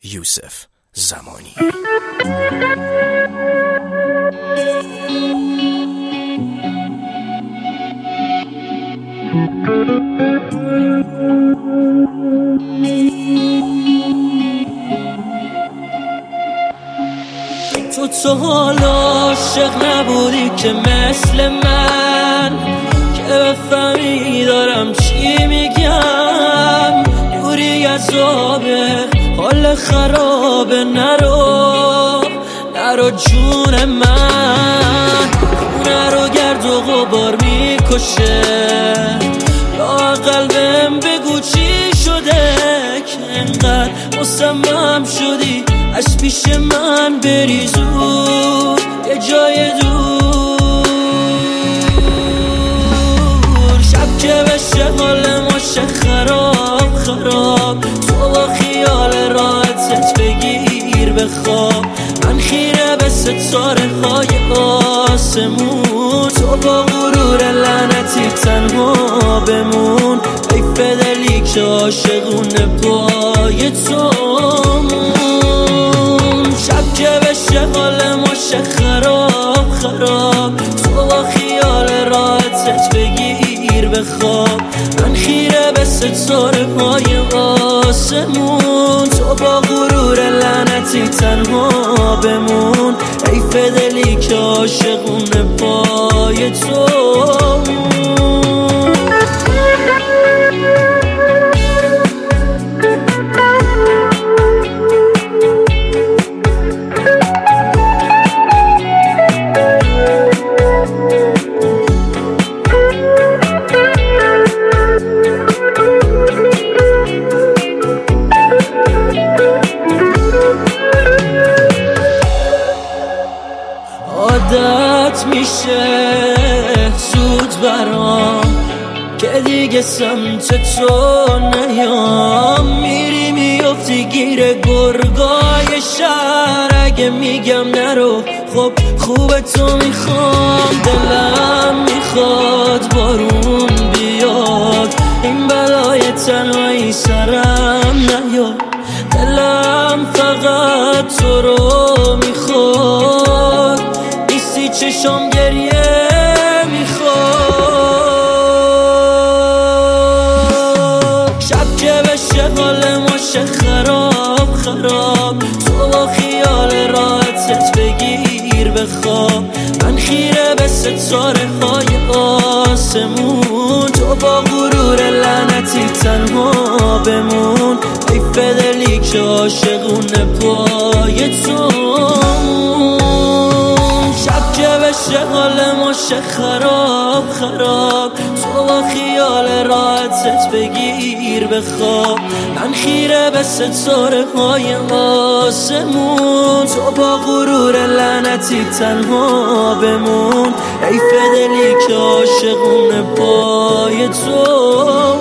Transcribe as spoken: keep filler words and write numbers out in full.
یوسف زمانی. تو تو حالا عاشق نبودی که مثل من، که بفهمی دارم چی میگم. دوری از آبه حال خرابه، نرو نرو جون من. خونه رو گرد و غبار میکشه، لا قلبم بگو چی شده که انقدر مصمم شدی از پیش من بری زود یه جای دور. شب که بشه حال ما شه خراب خراب، تو با خیال راحتت بگیر بخواب. من خیره به ستاره های آسمون، تو با غرور لعنتی تنها بمون. حیف دلی که عاشقونه پای تو مون. شب که بشه حال ما شه خراب خراب، تو با خیال راحتت بگیر بخواب. من خیره به ستاره های آسمون، تو با غرور لعنتی تنها بمون. حیف دلی که عاشقونه پای تو مون. عادت میشه زود برام که دیگه سمت تو نیام. میری میافتی گیر گرگای شهر، اگه میگم نرو خب خوب تو میخوام. دلم میخواد بارون بیاد، این بلای تنهایی سرم نیاد. دلم فقط تو رو میخواد، نیستی چشم گریه میخواد. شب که بشه حال ما شه خراب خراب، تو با خیال راحتت بگیر بخواب. من خیره به ستاره های آسمون، تو با غرور لعنتی تنها بمون. حیف دلی که عاشقونه پای تو مون. شب که بشه حال ما شه خراب خراب، تو با خیال راحتت بگیر بخواب. من خیره به ستاره های آسمون، تو با غرور لعنتی تنها بمون. حیف دلی که عاشقونه پای تو